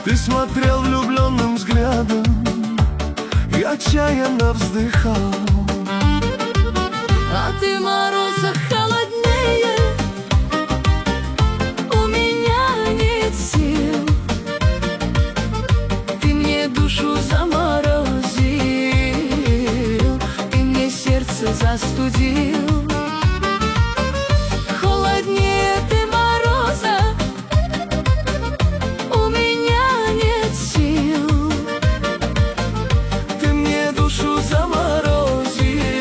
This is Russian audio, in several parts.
Ты смотрел влюбленным взглядом и отчаянно вздыхал. А ты мороза холоднее, у меня нет сил. Ты мне душу заморозил, ты мне сердце застудил. Холоднее ты мороза, у меня нет сил. Ты мне душу заморозил,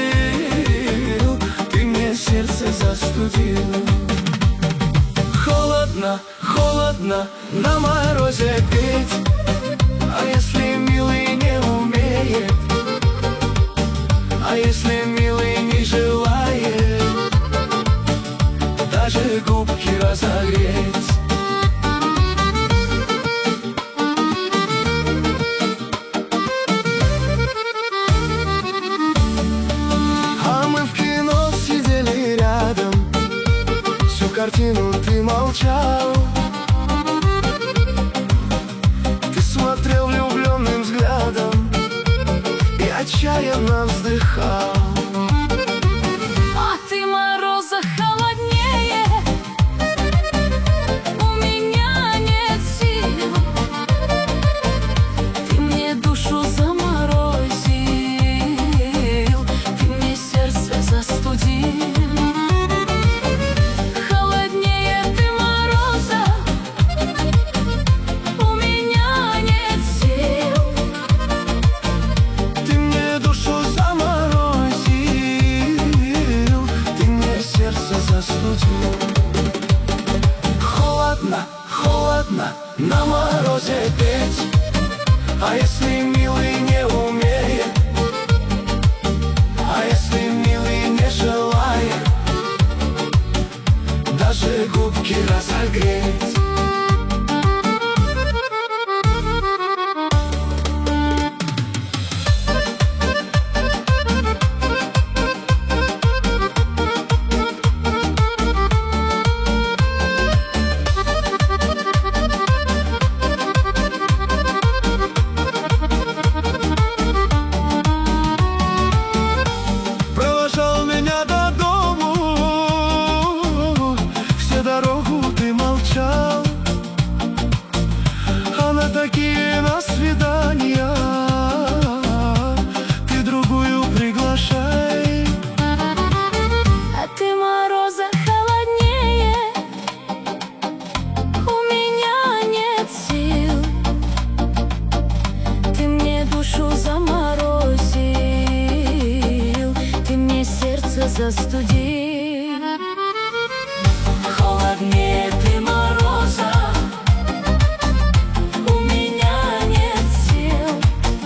ты мне сердце застудил. Холодно, холодно на морозе петь, а если милый не умеет, а если милый не желает даже губки разогреть. А мы в кино сидели рядом, всю картину ты молчал. Ты смотрел влюбленным взглядом и отчаянно вздыхал. А ты мороза холоднее, у меня нет сил. Ты мне душу заморозил, ты мне сердце застудил. Холоднее ты мороза, у меня нет сил. Ты мне душу заморозил, ты мне сердце застудил. Холодно, холодно на морозе петь, а если милый не умеет, а если милый не желает даже губки разогреть. Провожал меня до дому, всю дорогу ты молчал. А на такие на свидания ты другую приглашай. А ты мороза холоднее, у меня нет сил. Ты мне душу заморозил, ты мне сердце застудил. Холоднее ты мороза, у меня нет сил.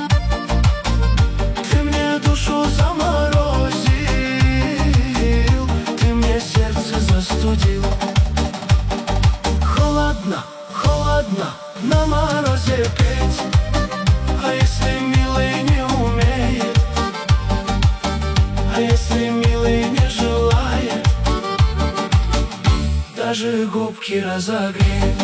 Ты мне душу заморозил, ты мне сердце застудил. Холодно, холодно на морозе петь, а если милый не умеет, а если милый не желает даже губки разогреть.